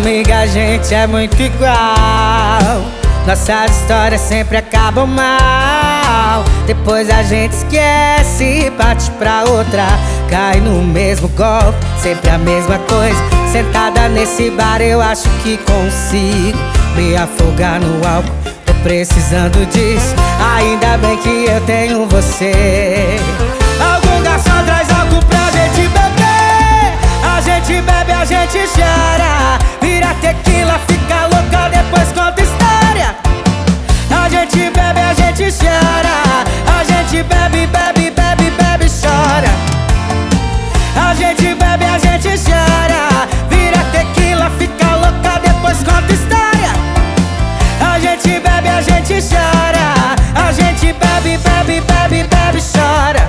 Amiga, a gente é muito igual. Nossas histórias sempre acabam mal. Depois a gente esquece, parte pra outra, cai no mesmo golpe, sempre a mesma coisa. Sentada nesse bar eu acho que consigo me afogar no álcool. Tô precisando disso, ainda bem que eu tenho você. Algum garçom traz álcool pra gente beber. A gente bebe, a gente chora, vira tequila, fica louca, depois conta história. A gente bebe, a gente chora, a gente bebe, bebe, bebe, bebe, chora. A gente bebe, a gente chora, vira tequila, fica louca, depois conta história. A gente bebe, a gente chora, a gente bebe, bebe, bebe, bebe, chora.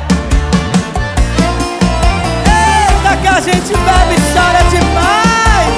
Eita, que a gente bebe e chora demais.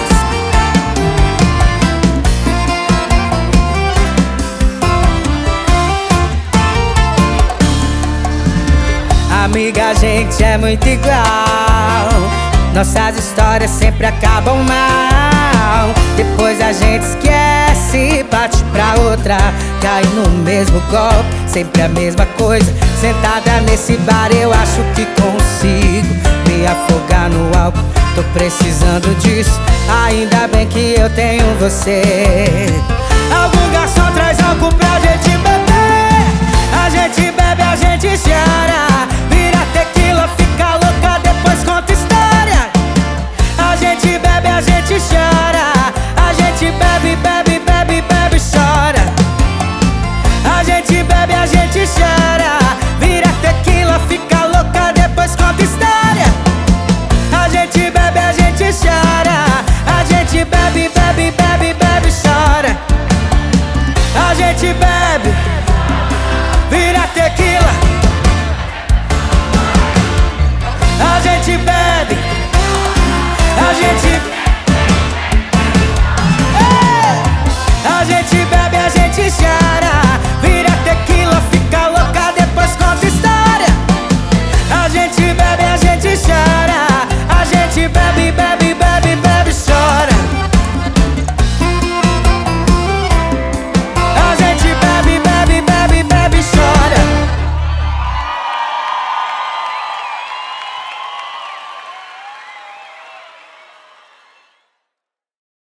Amiga, a gente é muito igual. Nossas histórias sempre acabam mal. Depois a gente esquece, parte pra outra, cai no mesmo golpe, sempre a mesma coisa. Sentada nesse bar eu acho que consigo me afogar no álcool. Tô precisando disso, ainda bem que eu tenho você. Algum garçom traz álcool pra gente beber. A gente bebe, a gente chora, vira tequila, fica louca, depois conta história. A gente bebe, a gente chora, a gente bebe, bebe, bebe, bebe, chora. A gente bebe, a gente chora, vira tequila, fica louca, depois conta história. A gente bebe, a gente chora, a gente bebe, bebe, bebe, bebe, chora. A gente bebe, vira tequila,